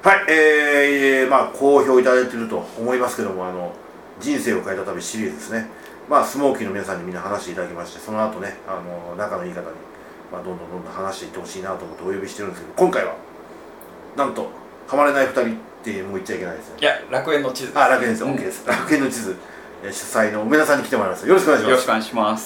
はい、好評いただいていると思いますけども、人生を変えた旅シリーズですね。スモーキーの皆さんにみんな話していただきまして、その後ね、仲のいい方に、どんどん話していってほしいなと思ってお呼びしてるんですけど、今回はなんとハマれない2人ってもう言っちゃいけないですね。 いや、楽園の地図です。 楽園です、OK です。楽園の地図主催の梅田さんに来てもらいます。よろしくお願いします。 よろしくお願いします。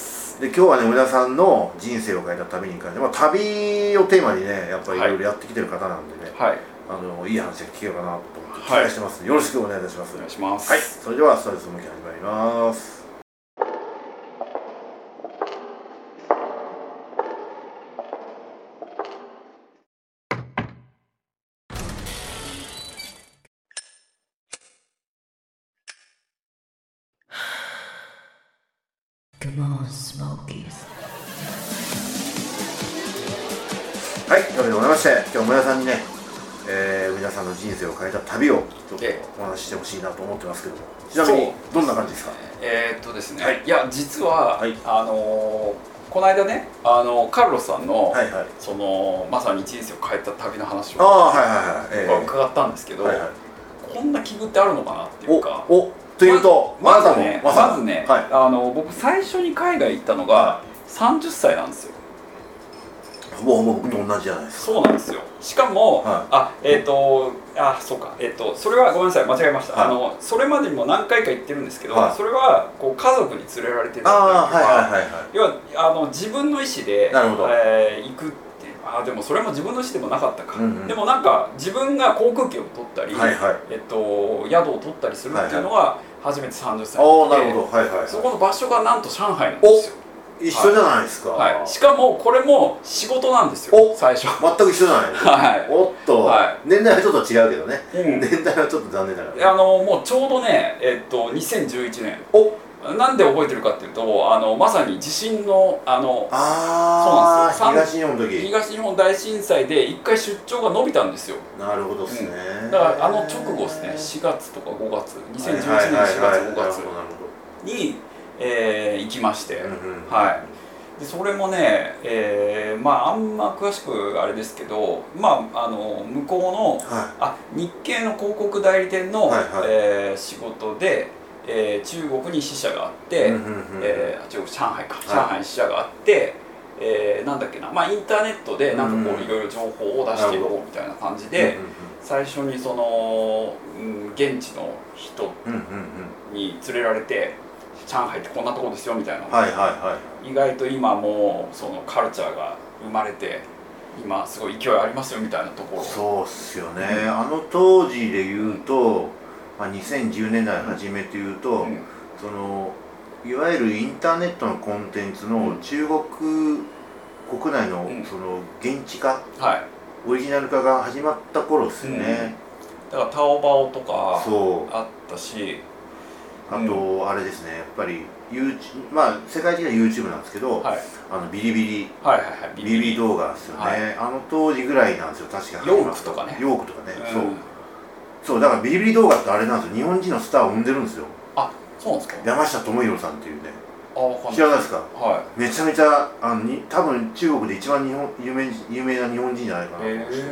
で、今日はね、梅田さんの人生を変えた旅に関して、旅をテーマにね、やっぱりいろいろやってきてる方なんでね、 はい、 いい話が聞けようかなと思って期待してます、よろしくお願いいたします。 お願いします。 はい、それではスタジオスモーキー始まります。はい、というわけでございまして、今日は梅田さんにね、皆さんの人生を変えた旅をちょっとお話ししてほしいなと思ってますけども、ちなみにどんな感じですか？ ですね、 はい、 いや実は、 はい、 この間ね、カルロスさんの、 はいはい、 そのまさに人生を変えた旅の話を伺ったんですけど、 はいはい、 こんな器具ってあるのかなっていうか。 というと、 まずね、 はい、 僕最初に海外行ったのが30歳なんですよ。 僕と同じじゃないですか。 そうなんですよ。しかも、 はい、 そうか、それはごめんなさい、間違えました。 はい、 それまでにも何回か行ってるんですけど、 はい、 それはこう家族に連れられてたりとか、要は自分の意思で行くっていう、でもそれも自分の意思でもなかったか。でもなんか自分が航空機を取ったり、宿を取ったりするっていうのが初めて30歳で、そこの場所がなんと上海なんですよ。 一緒じゃないですか。 はい、しかもこれも仕事なんですよ、最初。 全く一緒じゃないですか。はい、おっと、年代はちょっと違うけどね、年代はちょっと残念ながら。 もうちょうどね、2011年。なんで覚えてるかっていうと、まさに地震の、そうなんですよ、東日本大震災で一回出張が伸びたんですよ。 なるほどですね。 だから直後ですね、4月とか5月、2011年4月5月に行きまして、でそれもね、あんま詳しくあれですけど、向こうの、日系の広告代理店の仕事で、中国に支社があって、上海に支社があって、なんだっけな、インターネットでなんかこういろいろ情報を出していこうみたいな感じで、最初にその、現地の人に連れられて、上海ってこんなとこですよみたいな、意外と今もうそのカルチャーが生まれて、今すごい勢いありますよみたいなところ。 そうっすよね、当時で言うと、2010年代初めというと、そのいわゆるインターネットのコンテンツの中国国内のその現地化、オリジナル化が始まった頃ですよね。 だからタオバオとかあったし、 あとあれですね、やっぱり世界的な YouTube なんですけど、ビリビリ動画ですよね。当時ぐらいなんですよ、確か。 ヨークとかね。 そう、だからビリビリ動画ってあれなんですよ、日本人のスターを生んでるんですよ。 そうなんですか。 山下智博さんっていうね、知らないですか？めちゃめちゃ多分中国で一番有名な日本人じゃないかなと思いました。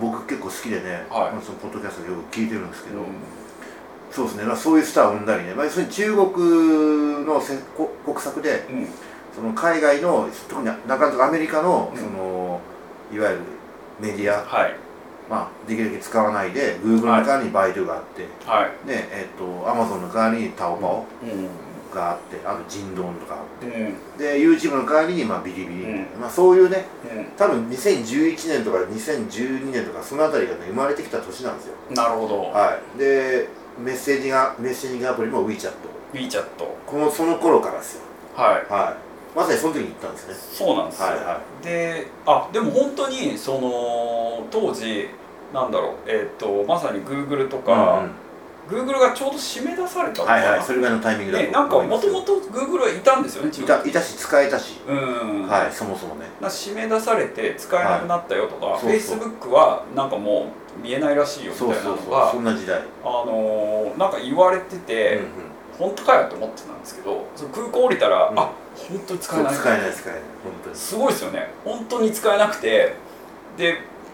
僕結構好きでね、そのポッドキャストよく聞いてるんですけど、そうですね、そういうスターを生んだりね、要するに中国の国策で、その海外の、特にアメリカのそのいわゆるメディア、できるだけ使わないで、Google の代わりにバイドゥがあって、Amazon の代わりにタオバオがあって、あとジンドンとかあって、で YouTube の代わりにビリビリ、そういうね、多分2011年とか2012年とかそのあたりがね生まれてきた年なんですよ。 なるほど。 でメッセージングアプリも WeChat、その頃からですよ。まさにその時に行ったんですね。 そうなんですよ。でも本当にその当時なんだろう、まさに Google とか、Google がちょうど締め出されたのかな。 それぐらいのタイミングだと思います。 なんかもともと Google はいたんですよね。 いたし使えたし、そもそもね。 締め出されて使えなくなったよとか、Facebook はなんかもう見えないらしいよみたいなのが、 そんな時代なんか言われてて、本当かよと思ってたんですけど、空港降りたら、本当に使えない。 本当にすごいですよね。本当に使えなくて、で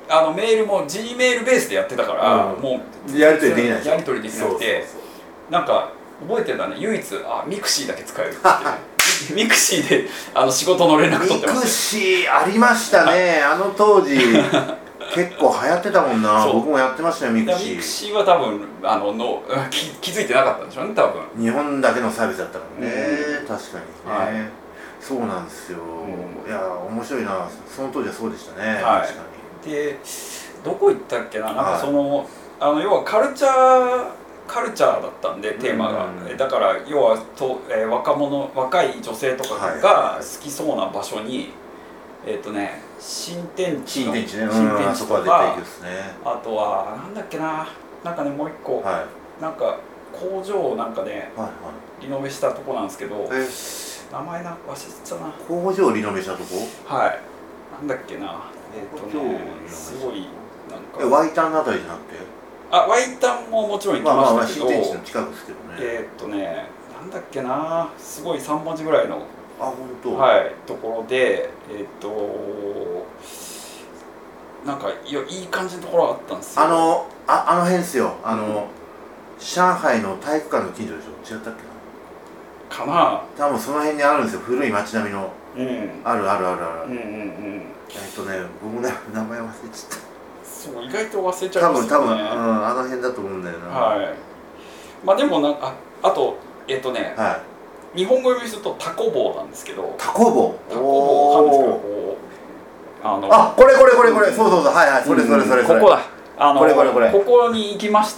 メールも G メールベースでやってたから、もうやり取りできないでしょ。 やり取りできなくて、なんか覚えてるのはね、唯一ミクシーだけ使えるってミクシーで仕事の連絡取ってました。 ミクシーありましたね。当時結構流行ってたもんな。僕もやってましたよ、ミクシー。 ミクシーは多分気づいてなかったんでしょうね、多分。 日本だけのサービスだったからね、確かにね、そうなんですよ。いや面白いな、その当時はそうでしたね。確かに。でどこ行ったっけな、なんか要はカルチャーだったんで、テーマが。だから要は若い女性とかが好きそうな場所に、新天地とか、あとはなんだっけな、なんかね、もう一個、なんか工場なんかね、リノベしたとこなんですけど、名前忘れてたな。 工場リノベしたとこ？ はい。なんだっけな。すごいなんか。 ワイタンのあたりじゃなくて？ ワイタンももちろん行きましたけど。 新天地の近くですけどね。 なんだっけな。すごい3文字ぐらいの。 本当。 はい。ところで、なんかいい感じのところがあったんですよ。 あの辺ですよ。上海の体育館の近所でしょ。違ったっけな。 かな。 多分その辺にあるんですよ。古い街並みの。ある。僕も名前忘れちゃった。 そう、意外と忘れちゃいますよね。 多分あの辺だと思うんだよな。 はい。まあでもあと日本語読みするとタコ棒なんですけど。 タコ棒。 タコ棒わかんないですけど、 これそうはいそれここだ。 これここに行きまして、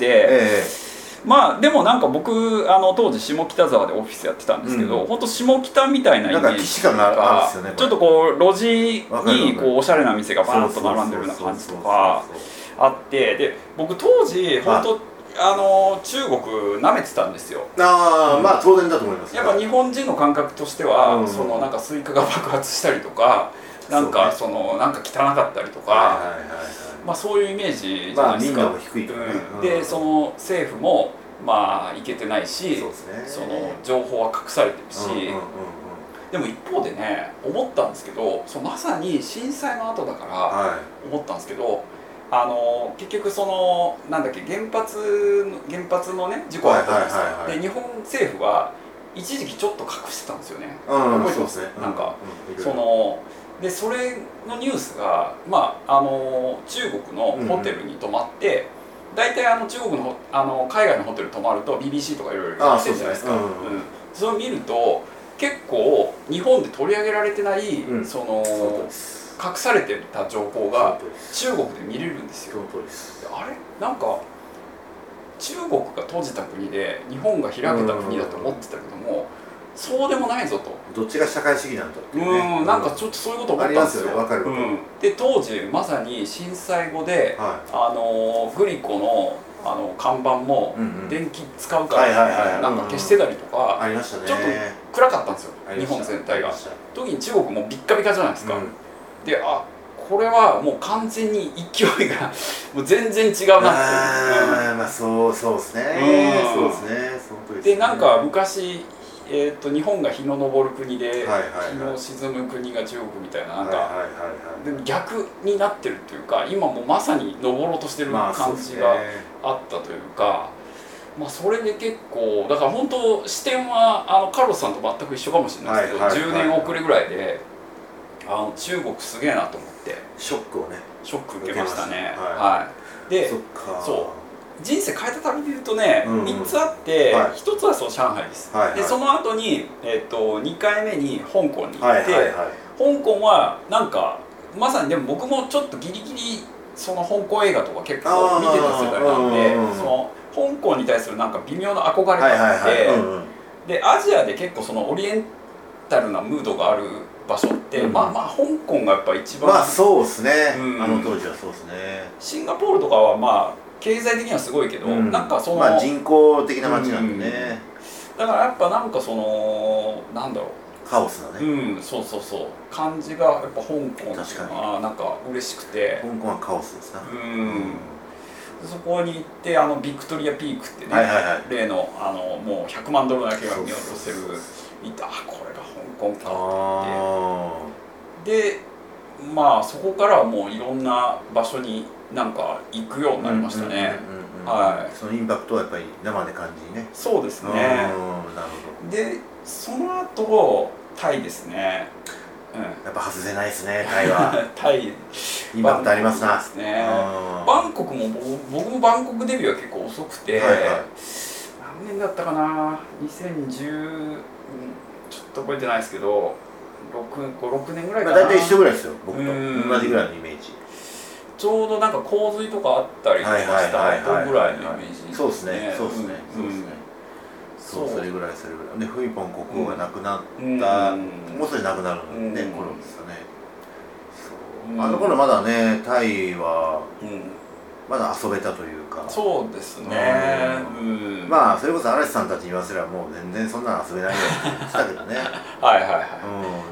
まあでもなんか僕当時下北沢でオフィスやってたんですけど、本当下北みたいなイメージとか、ちょっとこう路地にこうおしゃれな店がバーッと並んでるような感じとかあって、で僕当時本当中国なめてたんですよ。 まあ当然だと思います。 やっぱ日本人の感覚としては、なんかスイカが爆発したりとか、なんかなんか汚かったりとか、まあそういうイメージじゃないですか。で政府もまあいけてないし、情報は隠されてるし、でも一方でね、思ったんですけど、まさに震災の後だから思ったんですけど、結局なんだっけ、原発のね事故あったんですよ。で日本政府は一時期ちょっと隠してたんですよね。覚えてます？なんかでそれのニュースが、まあ中国のホテルに泊まって、大体中国の海外のホテル泊まると BBC とかいろいろやってるじゃないですか。それを見ると結構日本で取り上げられてない隠されてた情報が中国で見れるんですよ。あれなんか中国が閉じた国で日本が開けた国だと思ってたけども、そうでもないぞと。 どっちが社会主義なんだっていうね。 なんかちょっとそういうこと思ったんですよ。で当時まさに震災後で、グリコの看板も電気使うからなんか消してたりとか、ちょっと暗かったんですよ、日本全体が。時に中国もビッカビカじゃないですか。でこれはもう完全に勢いがもう全然違うなって。 まあそうですね。そうですね。 でなんか昔日本が日の昇る国で日の沈む国が中国みたいな、なんかでも逆になってるっていうか、今もまさに昇ろうとしてる感じがあったというか、まあそれで結構だから本当視点はカルロスさんと全く一緒かもしれないですけど、10年遅れぐらいで中国すげえなと思ってショック受けましたね。で人生変えた旅でいうとね、3つあって、1つは上海です。でその後に2回目に香港に行って、香港はなんかまさにでも僕もちょっとギリギリ香港映画とか結構見てた世代なんで、香港に対するなんか微妙な憧れがあって、でアジアで結構オリエンタルなムードがある場所って、まあ香港がやっぱ一番、 まあそうですね、当時はそうですね。 シンガポールとかはまあ経済的にはすごいけど、なんかまあ人工的な街なんでね。 だからやっぱなんかなんだろう、 カオスなね。 そう感じがやっぱ香港っていうのはなんか嬉しくて。 香港はカオスですな。 そこに行ってビクトリアピークってね、例のもう100万ドルだけが見下ろせる、これが香港かって言って、でまあそこからはもういろんな場所になんか行くようになりましたね。はい。 そのインパクトはやっぱり生で感じね。 そうですね。 なるほど。でその後タイですね。 やっぱ外せないですね、タイは。 タイインパクトありますな。 ですね。バンコクも僕もバンコクデビューは結構遅くて、何年だったかな、2010、ちょっと覚えてないですけど、6年ぐらいかな。 大体一緒ぐらいですよ、僕と同じぐらいのイメージ。 ちょうどなんか洪水とかあったりとかした後ぐらいのイメージ。 そうですね、そうですね、そうですね。それぐらいでフイポン国王が亡くなったもう少し亡くなるね頃ですよね。あの頃まだねタイはまだ遊べたというか。 そうですね。 まあそれこそ嵐さんたちに言わせればもう全然そんなの遊べないよって言ってたけどね。 はいはいはい。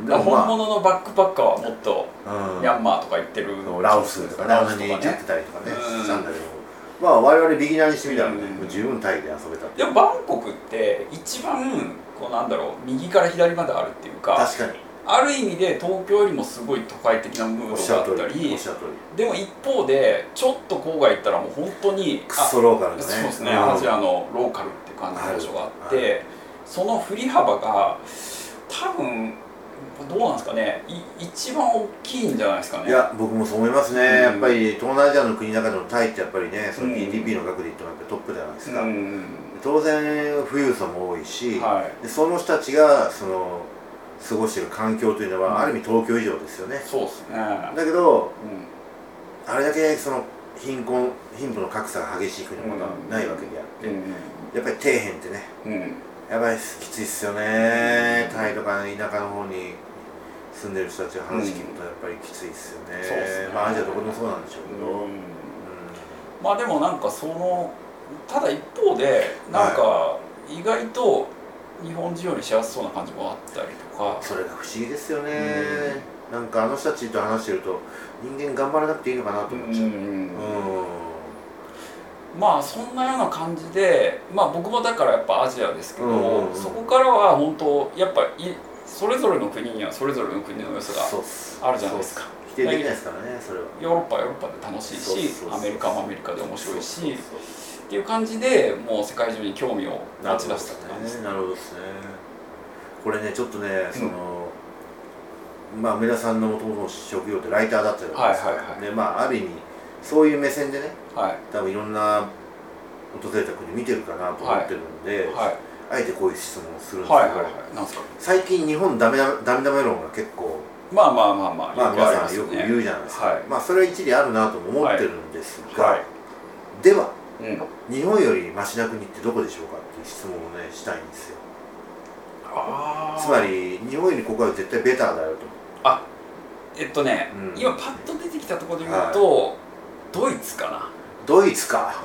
本物のバックパッカーはもっとミャンマーとか行ってる、 ラオスとかね、あの辺に行っちゃってたりとかねしたんだけど、まあ我々ビギナーにしてみたらね十分タイで遊べた。 でもバンコクって一番こうなんだろう、右から左まであるっていうか、 確かにある意味で東京よりもすごい都会的なムードがあったり、でも一方でちょっと郊外行ったらもう本当にクソローカルね。 そうですね、アジアのローカルっていう感じの場所があって、その振り幅が多分どうなんですかね、一番大きいんじゃないですかね。 いや僕もそう思いますね。やっぱり東南アジアの国の中でもタイってやっぱりね、その GDP の額で言ってもやっぱりトップじゃないですか。当然富裕層も多いし、でその人たちがその過ごしている環境というのはある意味東京以上ですよね。 そうですね。 だけど、あれだけその貧富の格差が激しい国もないわけであって、やっぱり底辺ってね、やばいきついっすよね。タイとか田舎の方に住んでる人たちの話聞くとやっぱりきついっすよね。まあアジアどこでもそうなんでしょうけど、 まあでもなんかただ一方でなんか意外と日本人より幸せそうな感じもあったりとか、 それが不思議ですよね。なんかあの人たちと話してると人間頑張らなくていいのかなと思っちゃう。 まあそんなような感じで、まあ僕もだからやっぱアジアですけど、そこからは本当やっぱそれぞれの国にはそれぞれの国の良さがあるじゃないですか。 否定できないですからね、それは。 ヨーロッパはヨーロッパで楽しいし、アメリカもアメリカで面白いしっていう感じでもう世界中に興味を持ち出したって感じですね。 なるほどですね。これねちょっとね、まあ梅田さんのもともとの職業ってライターだったじゃないですか。でまあある意味そういう目線でね、多分いろんな訪れた国見てるかなと思ってるんで、あえてこういう質問をするんですけど、最近日本ダメダメ論が結構まあ皆さんよく言うじゃないですか。まあそれは一理あるなとも思ってるんですが、では日本よりマシな国ってどこでしょうかっていう質問をねしたいんですよ。つまり日本よりここは絶対ベターだよと。 今パッと出てきたところで言うとドイツかな。 ドイツか。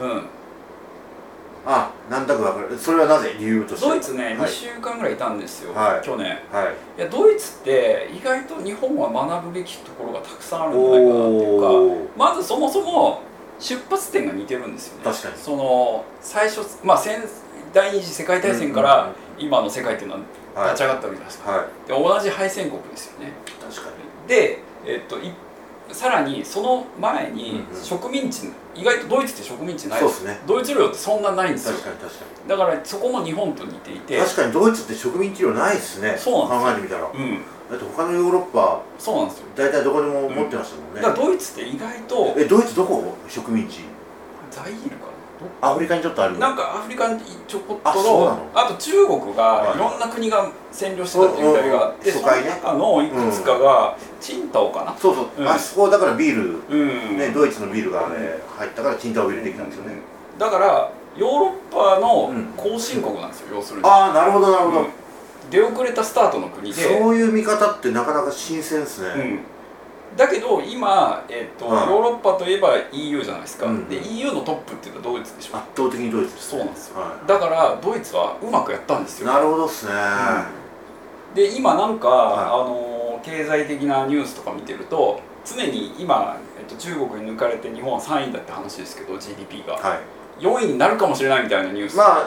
なんとなく分かる。それはなぜ理由として？ ドイツね2週間ぐらいいたんですよ、去年。いやドイツって意外と日本は学ぶべきところがたくさんあるんじゃないかなっていうか、まずそもそも出発点が似てるんですよね。 確かに。 その最初第二次世界大戦から今の世界っていうのは立ち上がったわけじゃないですか。で同じ敗戦国ですよね。 確かに。 でさらにその前に植民地、意外とドイツって植民地ないです。ドイツ領ってそんなないんですよ。だからそこも日本と似ていて、 確かにドイツって植民地領ないですね。 そうなんですよ。 考えてみたら、だって他のヨーロッパそうなんですよ。 大体どこでも持ってましたもんね。 だからドイツって意外とドイツどこ植民地？ ザイールかな。 アフリカにちょっとある。 なんかアフリカにちょこっとあと中国がいろんな国が占領してたっていう時があって、その中のいくつかがチンタオかな。 そうそう、あそこだからビールね、ドイツのビールが入ったからチンタオビールできたんですよね。 だからヨーロッパの後進国なんですよ、要するに。 なるほどなるほど。 出遅れたスタートの国で、 そういう見方ってなかなか新鮮ですね。 だけど今、ヨーロッパといえば EU じゃないですか。で EU のトップっていうのはドイツでしょ。 圧倒的にドイツです。 そうなんですよ。だからドイツはうまくやったんですよ。 なるほどですね。 で今なんか経済的なニュースとか見てると常に今、中国に抜かれて日本は3位だって話ですけど GDP が、4位になるかもしれないみたいなニュース。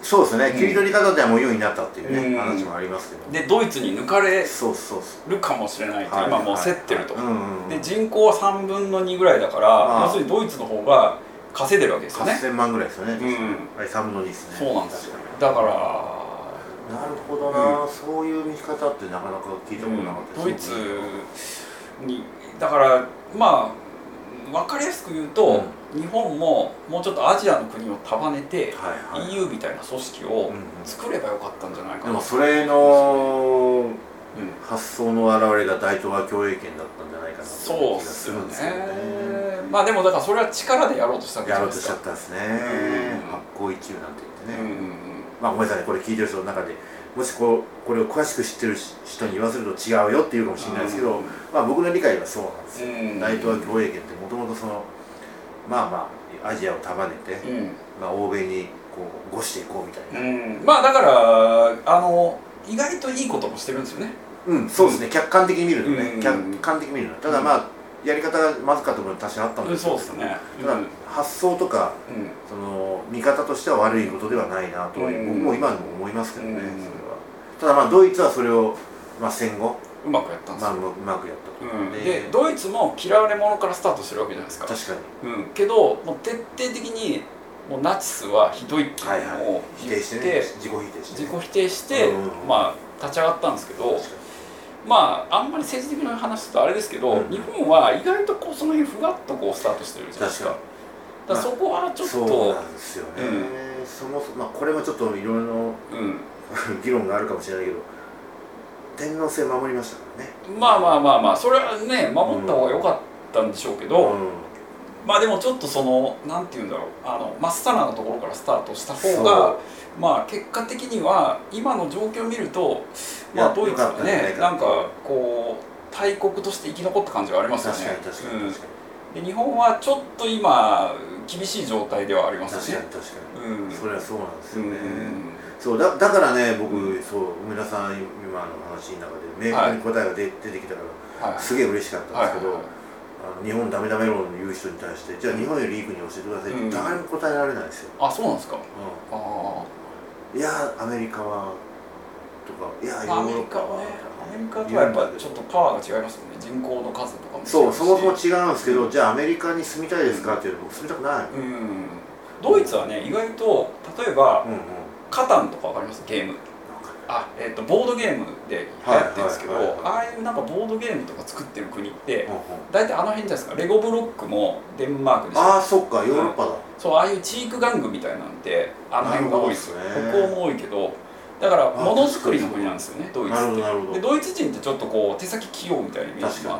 そうですね、切り取り方ではもう4位になったっていうね、話もありますけど、 でドイツに抜かれるかもしれないと、今もう競ってると、で人口は3分の2ぐらいだから、要するにドイツの方が稼いでるわけですよね。 8000万ぐらいですよね、3分の2ですね。 そうなんですよ。だからなるほどな、そういう見方ってなかなか聞いたことなかったドイツにだからまあ分かりやすく言うと、日本ももうちょっとアジアの国を束ねて EU みたいな組織を作ればよかったんじゃないかな。 でもそれの発想の表れが大東亜共栄圏だったんじゃないかなという気がするんですよね。 まあでもだからそれは力でやろうとしたわけじゃないですか。やろうとしちゃったんですね。発行一遊なんて言ってね。まあごめんなさいね、これ聞いてる人の中でもしこれを詳しく知ってる人に言わせると違うよっていうかもしれないですけど、まあ僕の理解はそうなんですよ。大東亜共栄圏ってもともとそのまあアジアを束ねて、まあ欧米にこう越していこうみたいな。 まあだから意外といいこともしてるんですよね。 そうですね、客観的に見るとね、客観的に見るの。ただまあやり方がまずかった部分確かにあったんですけど、ただ発想とかその見方としては悪いことではないなと僕も今でも思いますけどね、それは。ただまあドイツはそれを戦後うまくやったんですよ。 うまくやったと。 でドイツも嫌われ者からスタートしてるわけじゃないですか。 確かに。 けどもう徹底的にもうナチスはひどいっていうのを否定して、自己否定してまあ立ち上がったんですけど、まああんまり政治的な話するとあれですけど、日本は意外とこうその辺ふわっとこうスタートしてるじゃないですか。だからそこはちょっとそうなんですよね。そもそもこれもちょっといろいろ議論があるかもしれないけど、天皇制守りましたからね。 まあそれはね守った方が良かったんでしょうけど、まあでもちょっとそのなんていうんだろう、まっさらなところからスタートした方がまあ結果的には今の状況を見ると、まあドイツはねなんかこう大国として生き残った感じがありますよね。で日本はちょっと今厳しい状態ではありますよね。 確かに、それはそうなんですよね。そうだからね、僕梅田さん今の話の中で明確に答えが出てきたからすげえ嬉しかったんですけど、日本ダメダメ論を言う人に対してじゃあ日本よりいい国を教えてくださいって誰も答えられないですよ。 あ、そうなんですか。 いやアメリカはとか、いやヨーロッパはアメリカとはやっぱちょっとパワーが違いますよね。人口の数とかも。 そもそも違うんですけど、じゃあアメリカに住みたいですかって言うと僕住みたくない。 ドイツはね意外と例えばカタンとかわかります？ゲーム。ボードゲームで流行ってるんですけど、ああいうなんかボードゲームとか作ってる国って大体あの辺じゃないですか。レゴブロックもデンマークでしょ。 ああそっか、ヨーロッパだ。 そう、ああいうチーク玩具みたいなんてあの辺が多いですよ。北欧も多いけど、だからものづくりの国なんですよね、ドイツって。でドイツ人ってちょっとこう手先器用みたいなイメージがあって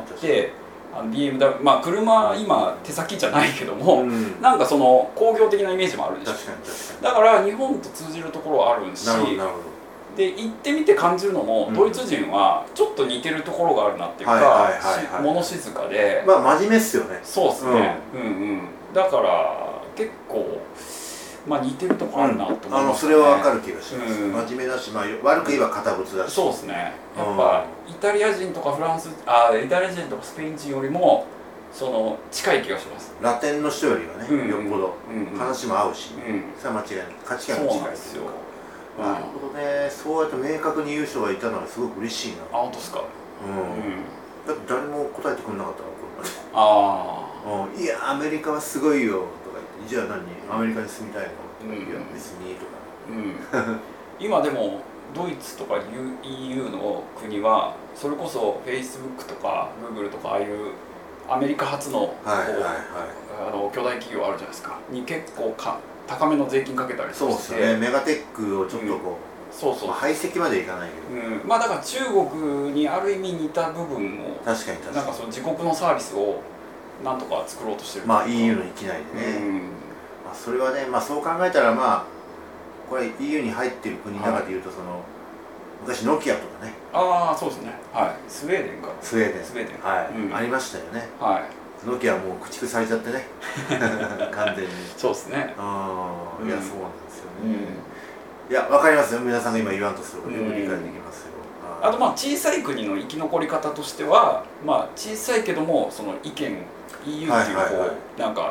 、BMW、まあ車今手先じゃないけども、なんかその工業的なイメージもあるでしょ。だから日本と通じるところはあるし、で行ってみて感じるのも、ドイツ人はちょっと似てるところがあるなっていうか、物静かで、 まあ真面目っすよね。 そうですね。だから結構まあ似てるところあるなと思いますね。 それは分かる気がします。真面目だし、まあ悪く言えば堅物だし。 そうですね。やっぱイタリア人とかイタリア人とかスペイン人よりもその近い気がします。 ラテンの人よりはね、よっぽど話も合うし、それは間違いない。価値観が近いですよ。なるほどね。そうやって明確に言う人がいたのはすごく嬉しいな。 あ、本当ですか。 だって誰も答えてくれなかったの、これまで。いやアメリカはすごいよとか言って、じゃあアメリカに住みたいのとか、いや別にとか。 今でもドイツとか EU の国はそれこそ Facebook とか Google とかああいうアメリカ発の巨大企業あるじゃないですかに結構高めの税金かけたりして。 そうですね。メガテックをちょっとこう、排斥までいかないけど、 まあだから中国にある意味似た部分も確かになんかその自国のサービスをなんとか作ろうとしてる。 まあ EU の域内でね。それはね、まあそう考えたらまあこれ EU に入ってる国の中でいうとその昔ノキアとかね。 ああそうですね。はい。スウェーデンか。 スウェーデン。はい。ありましたよね。はい。ノキアもう駆逐されちゃってね。完全に。 そうですね。 いやそうなんですよね。いやわかりますよ。皆さんが今言わんとすることよく理解できますよ。 あとまあ小さい国の生き残り方としては、まあ小さいけどもその意見 EU っていうこうなんか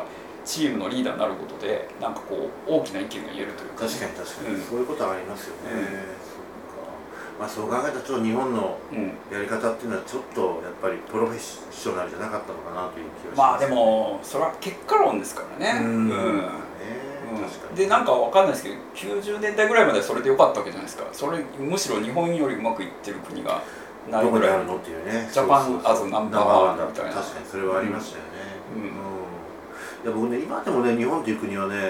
チームのリーダーになることでなんかこう大きな意見が言えるというか、 確かにそういうことはありますよね。まあそう考えたらちょっと日本のやり方っていうのはちょっとやっぱりプロフェッショナルじゃなかったのかなという気がします。 まあでもそれは結果論ですからね。でなんかわかんないですけど90年代ぐらいまでそれで良かったわけじゃないですか。それむしろ日本よりうまくいってる国がないぐらい。 どこにあるのっていうね。 ジャパンアズナンバーワンみたいな。 確かにそれはありましたよね。いや僕ね今でもね日本という国はね、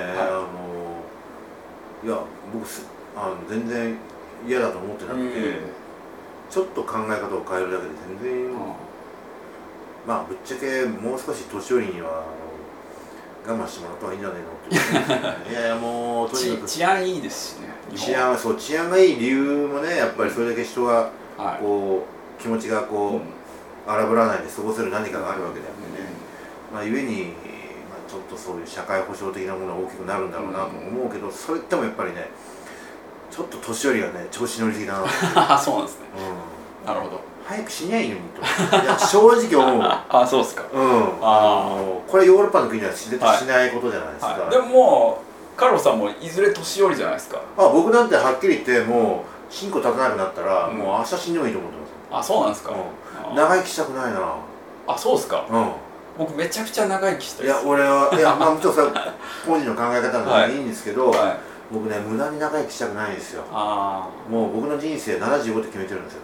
いや僕全然嫌だと思ってなくて、ちょっと考え方を変えるだけで全然、まあぶっちゃけもう少し年寄りには我慢してもらった方がいいんじゃないのっていやいやもうとにかく治安いいですしね。 治安がいい理由もねやっぱりそれだけ人がこう気持ちがこう荒ぶらないで過ごせる何かがあるわけであってね、まあゆえにちょっとそういう社会保障的なものが大きくなるんだろうなと思うけど、それってもやっぱりねちょっと年寄りがね調子乗りすぎだな。 そうなんですね。なるほど。 早く死にゃいいのにと。いや正直思う。 そうですか。 これヨーロッパの国では絶対しないことじゃないですか。 でももうカルロさんもいずれ年寄りじゃないですか。 僕なんてはっきり言ってもう進歩立たなくなったらもう明日死んでもいいと思ってます。そうなんですか。 長生きしたくないな。 そうですか。僕めちゃくちゃ長生きしたい。 いや俺はいやもちろんそれ本人の考え方なんでいいんですけど。僕ね無駄に長生きしたくないんですよ。もう僕の人生75って決めてるんですよ。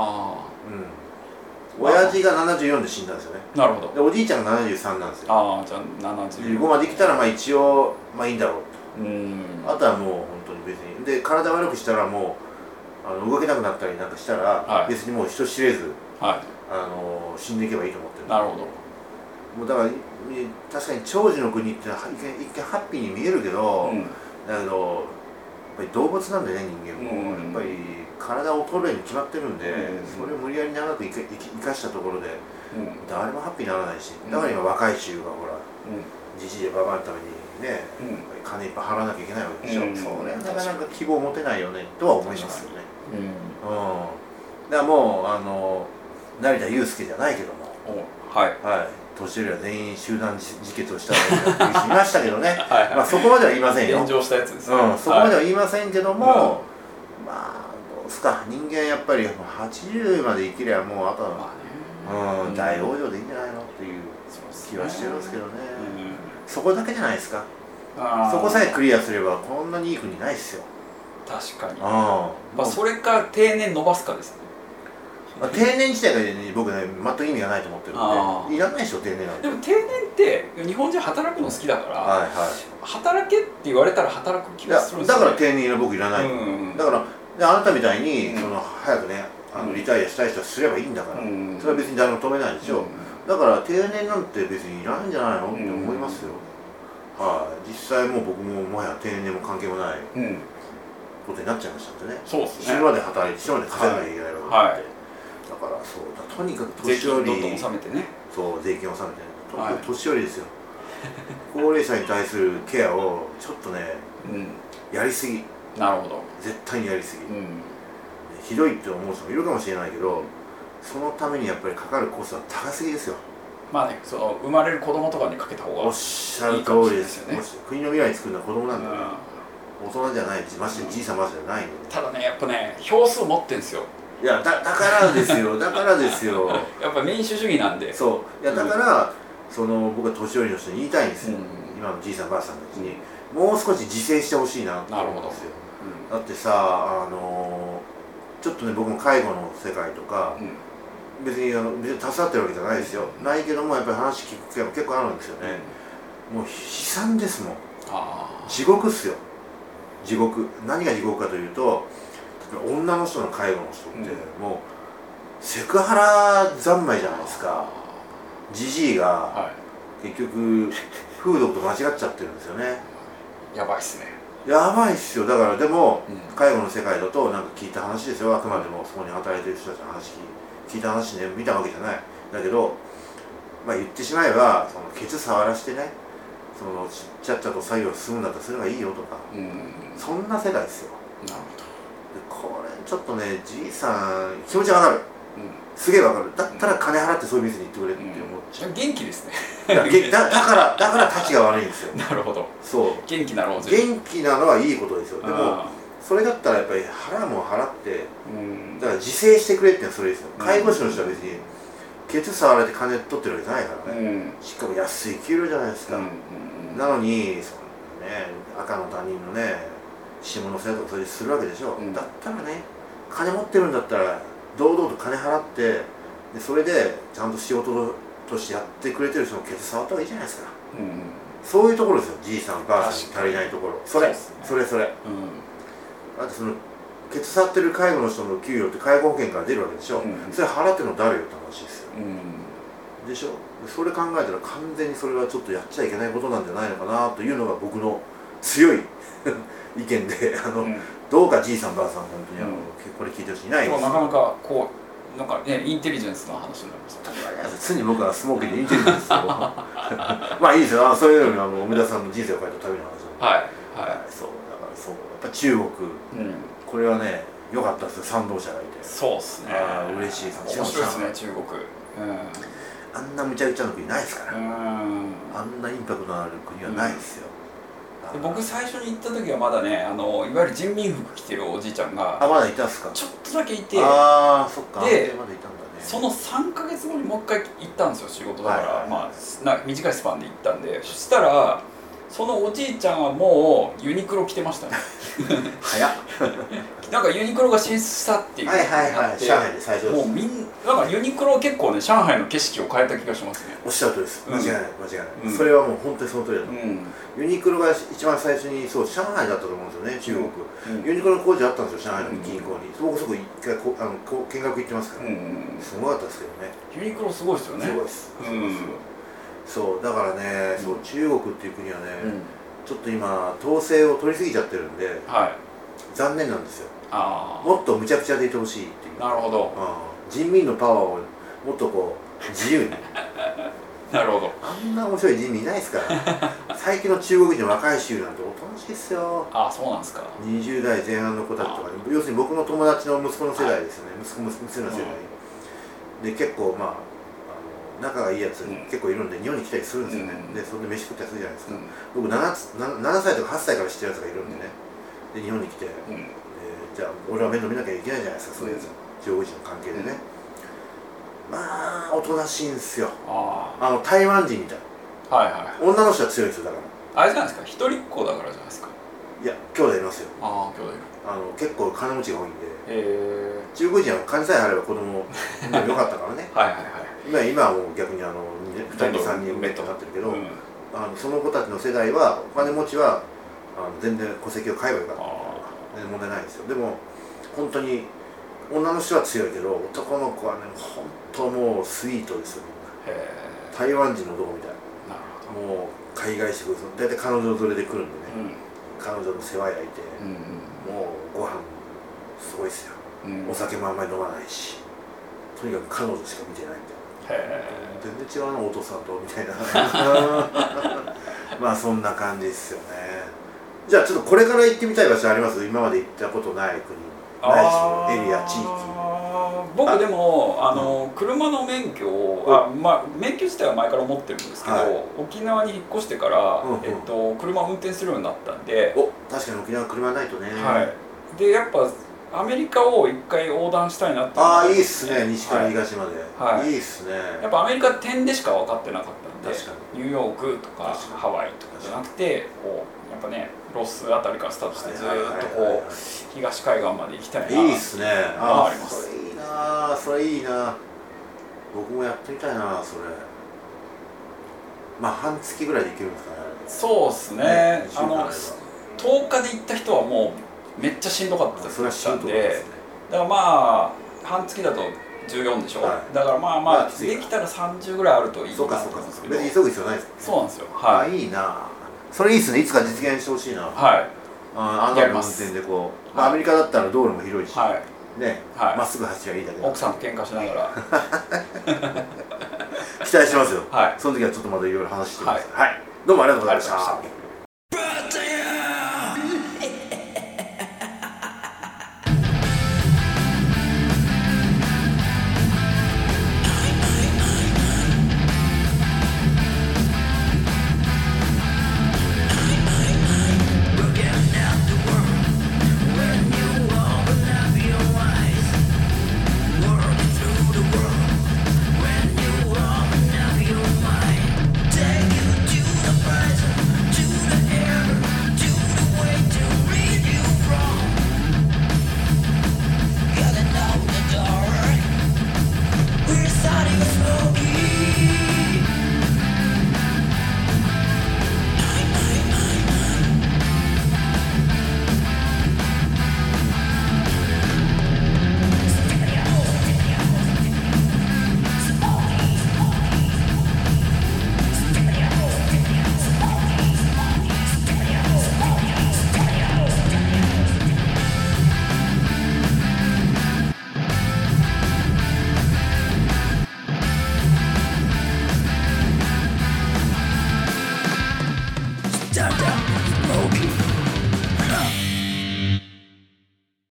親父が74で死んだんですよね。 なるほど。 でおじいちゃんが73なんですよ。 じゃあ75 まで生きたらまあ一応まあいいんだろうと。あとはもう本当に別にで体悪くしたらもう動けなくなったりなんかしたら別にもう人知れず死んでいけばいいと思ってる。 なるほど。 もうだから確かに長寿の国って一見ハッピーに見えるけど。だけどやっぱり動物なんでね人間もやっぱり体を衰えに決まってるんでそれを無理やり長く生かしたところで誰もハッピーにならないしだから今若い衆がほらじじいでばばのためにね金いっぱい払わなきゃいけないわけでしょ。それはなかなか希望を持てないよねとは思いますよね。だからもう成田悠輔じゃないけども年寄りは全員集団自決をしたらいい人いましたけどねそこまでは言いませんよ。 炎上したやつですね。 そこまでは言いませんけども、まあどうですか人間やっぱり80まで生きればもうあとは大往生でいいんじゃないのっていう気はしてるんですけどね。そこだけじゃないですか。そこさえクリアすればこんなにいい国ないですよ。 確かに。それか定年伸ばすかですね。 定年自体が僕ね全く意味がないと思ってるんでいらないでしょ定年なんて。 でも定年って日本人働くの好きだから働けって言われたら働く気がするんですよ。 だから定年は僕いらない。だからあなたみたいに早くねリタイアしたい人はすればいいんだからそれは別に誰も止めないでしょ。だから定年なんて別にいらないんじゃないのって思いますよ。実際もう僕ももはや定年も関係もないことになっちゃいましたんでね。死ぬまで働いて死ぬまで稼がなきゃいけないわけで。だからそうだとにかく年寄り税金を納めてね。 そう税金を納めてとにかく年寄りですよ。高齢者に対するケアをちょっとねやりすぎ。 なるほど。 絶対にやりすぎ。ひどいって思う人もいるかもしれないけどそのためにやっぱりかかるコストは高すぎですよ。 まあね生まれる子供とかにかけた方がおっしゃる通りですよね。国の未来作るのは子供なんだから大人じゃないましてじいさんばあさんじゃないの。 ただねやっぱね票数持ってんですよ。 いやだからですよだからですよやっぱ民主主義なんで。 そういやだから僕は年寄りの人に言いたいんですよ。今のじいさんばあさんたちにもう少し自制してほしいなと思うんですよ。だってさちょっとね僕も介護の世界とか別に助かってるわけじゃないですよ。ないけどもやっぱり話聞く機会も結構あるんですよね。もう悲惨ですもん。地獄っすよ地獄。何が地獄かというと女の人の介護の人ってもうセクハラ三昧じゃないですか。じじいが結局風俗と間違っちゃってるんですよね。 やばいっすね。 やばいっすよ。だからでも介護の世界だとなんか聞いた話ですよ。あくまでもそこに働いてる人たちの話聞いた話ね見たわけじゃない。だけどまあ言ってしまえばケツ触らしてねちゃっちゃと作業進むんだったらそれがいいよとかそんな世界ですよ。なるほど。これちょっとねじいさん気持ちわかる。 すげえわかる。だったら金払ってそういう店に行ってくれって思っちゃう。 元気ですね。 だからたちが悪いんですよ。 なるほど。 そう元気な老人。 元気なのはいいことですよ。でもそれだったらやっぱり払うもん払って、だから自制してくれってのはそれですよ。介護士の人は別にケツ触られて金取ってるわけじゃないからね。しかも安い給料じゃないですか。なのにそのね、赤の他人のね下のせいとかそれするわけでしょ。だったらね、金持ってるんだったら堂々と金払って、でそれでちゃんと仕事としてやってくれてる人のケツ触った方がいいじゃないですか。そういうところですよ、じいさんばあさんに足りないところ。それだってそのケツ触ってる介護の人の給料って介護保険から出るわけでしょ。それ払ってるの誰よって話ですよ。でしょ。それ考えたら完全にそれはちょっとやっちゃいけないことなんじゃないのかなというのが僕の強い意見で、どうかじいさんばあさん本当にこれ聞いてほしいないです。 なかなかこうなんかね、インテリジェンスの話になります常に僕はスモーキーでインテリジェンスをまあいいですよ。そういうのに梅田さんの人生を変えた旅の話。 はいそうだからそうやっぱ中国、これはね良かったですよ。賛同者がいて。 そうですね。 嬉しいです。 面白いですね、中国。 あんなむちゃくちゃな国ないですから。あんなインパクトのある国はないですよ。 僕最初に行った時はまだね、いわゆる人民服着てるおじいちゃんがまだいたんすか。 ちょっとだけいて、 そっか。 でまだいたんだね。 その3ヶ月後にもう一回行ったんですよ、仕事だから。まあ短いスパンで行ったんで、そしたらそのおじいちゃんはもうユニクロ着てましたね。 早っ。 なんかユニクロが進出したっていう。 上海で最初です。 もうなんかユニクロは結構ね、上海の景色を変えた気がしますね。 おっしゃるとおりです。間違いない。それはもう本当にその通りだと思う。ユニクロが一番最初に上海だったと思うんですよね、中国。ユニクロの工場あったんですよ、上海の銀行に。僕そこ一回見学行ってますから。すごかったですけどね。 ユニクロすごいですよね。 すごいです。そうだからね、中国っていう国はね、ちょっと今統制を取りすぎちゃってるんで、残念なんですよ。もっとむちゃくちゃでいてほしいっていう。 なるほど。 人民のパワーをもっとこう自由に。 なるほど。 あんな面白い人民いないですから最近の中国人の若い衆なんておとなしいですよ。 そうなんですか。 20代前半の子たちとか要するに僕の友達の息子の世代ですよね。娘の世代で結構仲がいいやつ結構いるんで日本に来たりするんですよね。でそれで飯食ったりするじゃないですか。僕 7歳とか8歳から知ってるやつがいるんでね。で日本に来てじゃあ俺は面倒見なきゃいけないじゃないですか、そういうやつ。中国人の関係でね。まあおとなしいんですよ。台湾人みたい。女の人は強いんですよ。だからあれじゃないですか、一人っ子だからじゃないですか。 いや兄弟いますよ。 兄弟いる。 結構金持ちが多いんで、中国人は金さえあれば子供よかったからね。今はもう逆に2人3人目となってるけど、その子たちの世代はお金持ちは全然戸籍を買えばよかったから全然問題ないですよ。でも本当に女の人は強いけど男の子はね本当もうスイートですよ。みんな台湾人の男みたい。もう海外してくる。大体彼女連れで来るんでね、彼女の世話焼いて、もうご飯すごいですよ。お酒もあんまり飲まないし、とにかく彼女しか見てないみたいな。全然違うなお父さんとみたいな。まあそんな感じですよね。じゃあちょっとこれから行ってみたい場所あります？今まで行ったことない国ないしエリア地域。 僕でも車の免許を免許自体は前から持ってるんですけど、沖縄に引っ越してから車を運転するようになったんで。 確かに沖縄車ないとね。 でやっぱアメリカを一回横断したいなっていいっすね。西から東までいいっすね。 やっぱアメリカ点でしか分かってなかったんで、ニューヨークとかハワイとかじゃなくてこうやっぱねロスあたりからスタートしてずっとこう東海岸まで行きたいな。 いいっすね。あります。それいいな。それいいな。僕もやってみたいなそれ。まあ半月ぐらいで行けるんですかね。 そうっすね。10日で行った人はもうめっちゃしんどかったんで、だからまあ半月だと14でしょ。だからまあできたら30ぐらいあるといいなと思うんですけど。別に急ぐ必要ないです。そうなんですよ。いいな。それいいっすね。いつか実現してほしいな。あの運転でこう、アメリカだったら道路も広いしね、まっすぐ走りゃいいだけど。 奥さんと喧嘩しながら期待してますよ。その時はちょっとまたいろいろ話してください。どうもありがとうございました。